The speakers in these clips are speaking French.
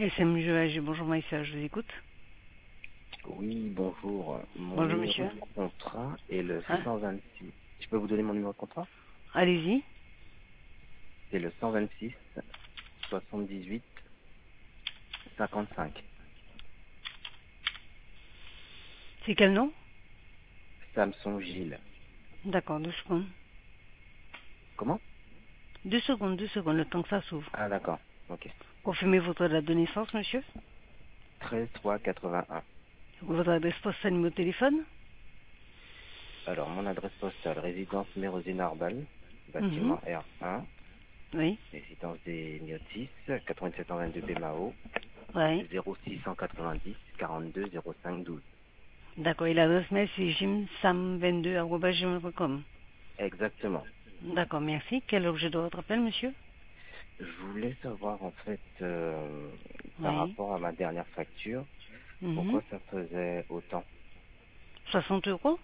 SMGAG, bonjour Maïssa, je vous écoute. Oui, bonjour. Mon Bonjour numéro monsieur. de contrat est le Hein 126. Je peux vous donner mon numéro de contrat? Allez-y. C'est le 126 78 55. C'est quel nom? Samson Gilles. D'accord, 2 secondes. Comment? 2 secondes, 2 secondes, le temps que ça s'ouvre. Ah, d'accord. Ok. Confirmez votre date de naissance, monsieur. 13 3 81. Votre adresse postale, numéro de téléphone. Alors, mon adresse postale, résidence Mérosine Arbal, Mhm. bâtiment R1, Oui, résidence des Miotis, 8722 BMAO, oui. 0690 42 05 12. D'accord, et l'adresse mail, c'est jimsam22@gmail.com. Exactement. D'accord, merci. Quel objet de votre appel, monsieur? Je voulais savoir, en fait, par Oui. rapport à ma dernière facture, Mhm. pourquoi ça faisait autant? 60 euros?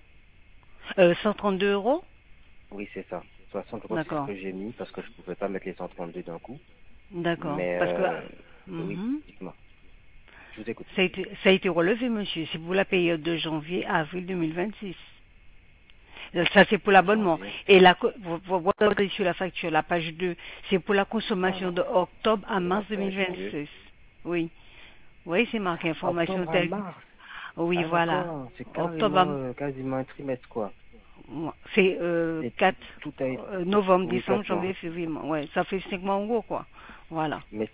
132 euros? Oui, c'est ça. 60 €, c'est ce D'accord, que j'ai mis parce que je pouvais pas mettre les 132 d'un coup. d'accord. Mais Parce que... oui, Mhm. dites-moi. Je vous écoute. Ça a été relevé, monsieur. C'est pour la période de janvier à avril 2026. Ça, c'est pour l'abonnement. Janvier. Et vous regardez sur la facture, la page 2, c'est pour la consommation de Alors, octobre à la mars page 2. 2026. Oui. Oui, c'est marqué information Octobre à telle. mars. Oui, Ah, voilà. d'accord. C'est Octobre carrément, quasiment un trimestre, quoi. c'est Et 4 tout a été, novembre, oui, décembre, 4 mois. janvier, février. Ouais, ça fait 5 mois en gros, quoi. Voilà. Mais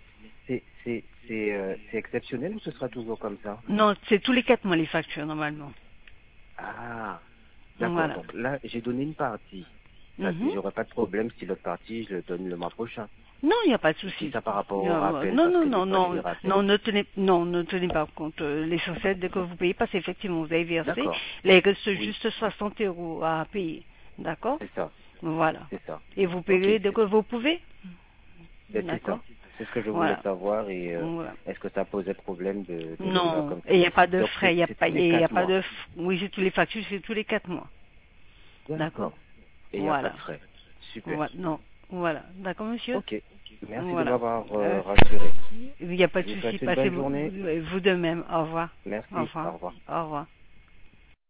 c'est exceptionnel ou ce sera toujours comme ça? Non, c'est tous les 4 mois les factures, normalement. Ah, d'accord. Voilà. Donc là, j'ai donné une partie. Ça, Mhm. j'aurais pas de problème si l'autre partie, je le donne le mois prochain. Non, il n'y a pas de Je dis souci. ça par rapport au Non, rappel, non, parce non, que des non, fois, j'ai non, des rappels. non, ne tenez pas compte. L'essentiel, dès que vous payez, parce qu'effectivement, vous avez versé, D'accord. là, il reste Oui, juste 60 euros à payer. D'accord? c'est ça. Voilà. C'est ça. Et vous Ok. payez dès que vous pouvez? Ben, c'est D'accord? ça. C'est ce que je voulais Voilà. savoir et Voilà. est-ce que ça posait problème de le faire Non, comme et ça? il n'y a pas de Donc frais, c'est il n'y a c'est pas, tous les y a 4 pas mois. de, oui, c'est tous les factures, c'est tous les 4 mois. D'accord? D'accord. Et il n'y a pas Voilà. de frais. Super. Voilà. Non. Voilà. D'accord, monsieur? Ok. Merci de Voilà. m'avoir Euh, rassuré. il n'y a pas Je de vous souci. souhaite une Passez bonne vous, journée. vous de même. Au revoir. Au Merci. Au revoir. revoir. Au revoir.